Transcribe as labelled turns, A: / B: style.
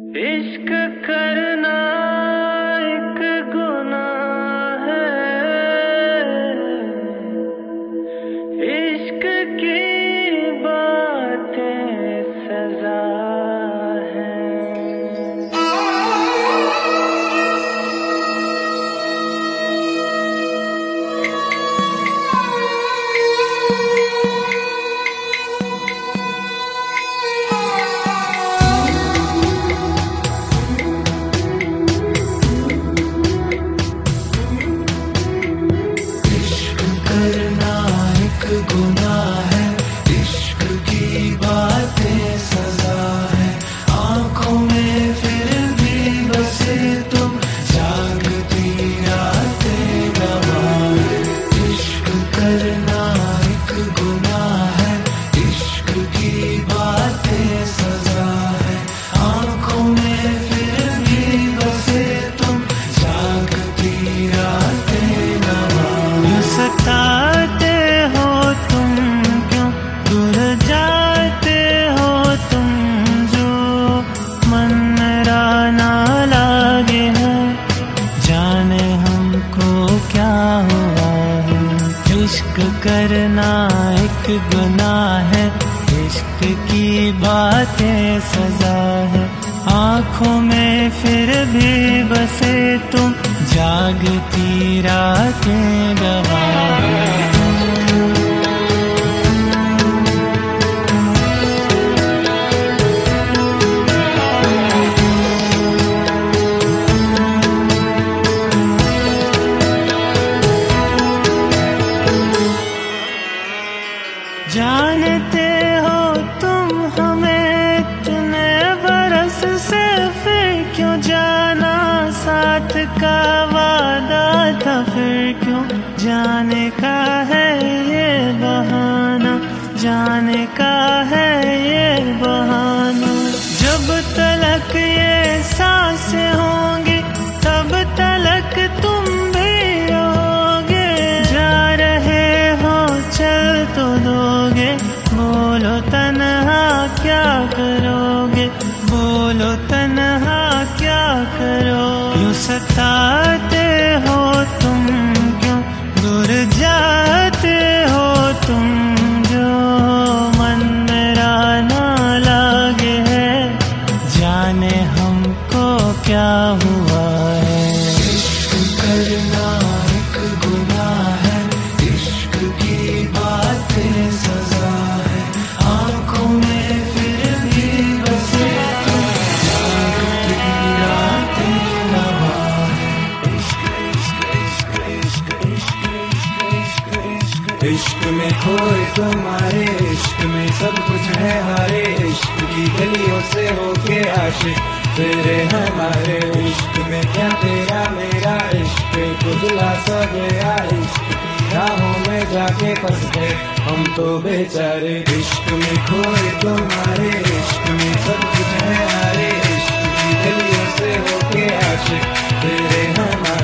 A: इश्क करना एक गुनाह है, इश्क की बातें सजा है।
B: गुनाह है, इश्क की बातें सजा है। आंखों में फिर भी बसे तुम, जागती रातें गवाह है। इश्क करना एक गुनाह है, इश्क की बातें सजा है। आंखों में फिर भी बसे तुम, जागती रातें गवाह है। सताते हो तुम क्यों, दूर जाते हो तुम, जो मन मेरा ना लागे है। जाने हमको क्या हुआ है। इश्क करना एक गुनाह है, इश्क की बातें सजा है। आंखों में फिर भी बसे तुम, जागती रातें गवाह है। जानते हो तुम हमें इतने बरस से, फिर क्यों जाना, साथ का वादा था फिर क्यों जाने का है ये बहाना, जाने का है ये बहाना। जब तलक ये सांसें होंगी तब तलक तुम भी रहोगे। जा रहे हो चल तो दोगे, बोलो तन्हा क्या करोगे, बोलो तन्हा क्या करो। यूं सताते हो तुम क्यों, दूर जाते हो तुम, जो मन मेरा ना लागे है। जाने हमको क्या हुआ है। इश्क करना एक गुनाह है, इश्क की बातें सजा है। आंखों में फिर भी बसे तुम, जागती रातें गवाह है। इश्क में खोए तुम्हारे, इश्क में सब कुछ है हारे। इश्क की गलियों से होके आशिक तेरे हमारे। इश्क में क्या तेरा मेरा, इश्क खुदला सा गया। इश्क की राहों में जाके फंस गए हम तो बेचारे। इश्क में खोए तुम्हारे, इश्क में सब कुछ है हारे। इश्क की गलियों से होके आशिक तेरे हमारे।